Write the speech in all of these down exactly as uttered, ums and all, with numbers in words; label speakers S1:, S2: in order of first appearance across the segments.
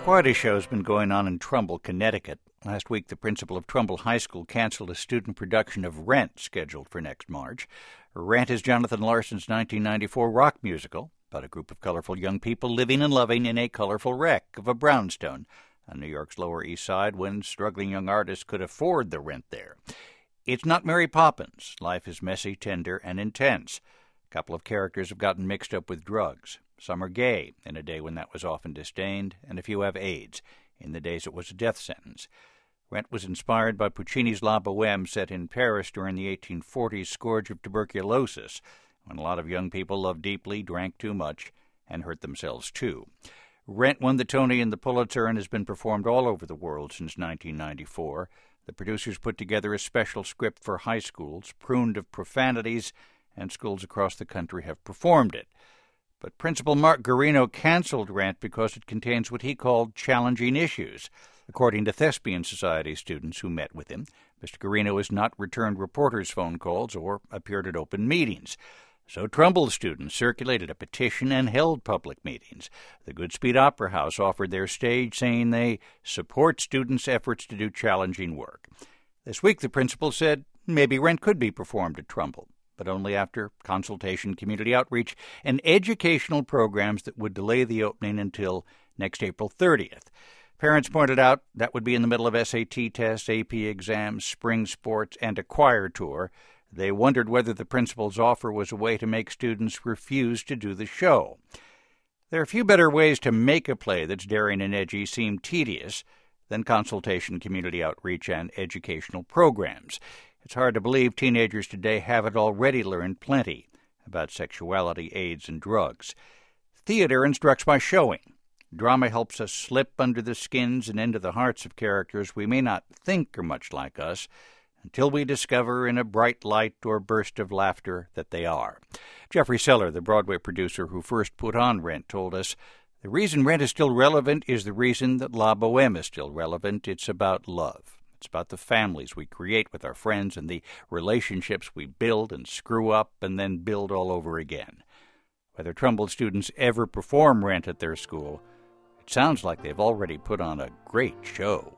S1: Quite a show's been going on in Trumbull, Connecticut. Last week, the principal of Trumbull High School canceled a student production of Rent scheduled for next March. Rent is Jonathan Larson's nineteen ninety-four rock musical about a group of colorful young people living and loving in a colorful wreck of a brownstone on New York's Lower East Side when struggling young artists could afford the rent there. It's not Mary Poppins. Life is messy, tender, and intense. A couple of characters have gotten mixed up with drugs. Some are gay, in a day when that was often disdained, and a few have AIDS, in the days it was a death sentence. Rent was inspired by Puccini's La Bohème, set in Paris during the eighteen forties scourge of tuberculosis, when a lot of young people loved deeply, drank too much, and hurt themselves too. Rent won the Tony and the Pulitzer and has been performed all over the world since nineteen ninety-four. The producers put together a special script for high schools, pruned of profanities, and schools across the country have performed it. But Principal Mark Garino canceled Rent because it contains what he called challenging issues. According to Thespian Society students who met with him, Mister Garino has not returned reporters' phone calls or appeared at open meetings. So Trumbull students circulated a petition and held public meetings. The Goodspeed Opera House offered their stage, saying they support students' efforts to do challenging work. This week, the principal said maybe Rent could be performed at Trumbull, but only after consultation, community outreach, and educational programs that would delay the opening until next April thirtieth. Parents pointed out that would be in the middle of S A T tests, A P exams, spring sports, and a choir tour. They wondered whether the principal's offer was a way to make students refuse to do the show. There are few better ways to make a play that's daring and edgy seem tedious than consultation, community outreach, and educational programs. It's hard to believe teenagers today haven't already learned plenty about sexuality, AIDS, and drugs. Theater instructs by showing. Drama helps us slip under the skins and into the hearts of characters we may not think are much like us until we discover in a bright light or burst of laughter that they are. Jeffrey Seller, the Broadway producer who first put on Rent, told us, the reason Rent is still relevant is the reason that La Bohème is still relevant. It's about love. It's about the families we create with our friends and the relationships we build and screw up and then build all over again. Whether Trumbull students ever perform Rent at their school, it sounds like they've already put on a great show.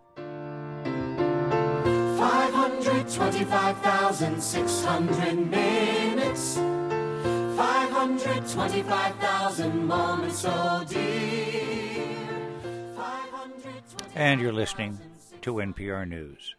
S2: five hundred twenty-five thousand six hundred minutes. five hundred twenty-five thousand moments, oh dear.
S1: And you're listening to N P R News.